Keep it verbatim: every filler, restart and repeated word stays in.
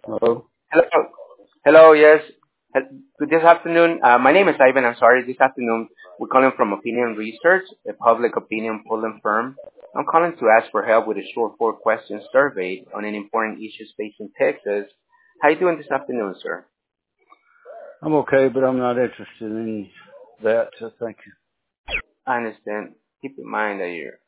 Hello. Hello. Hello, yes. Hel- Good this afternoon. Uh, my name is Ivan. I'm sorry. This afternoon, we're calling from Opinion Research, a public opinion polling firm. I'm calling to ask for help with a short four-question survey on an important issues facing Texas. How you doing this afternoon, sir? I'm okay, but I'm not interested in that, so thank you. I understand. Keep in mind that you're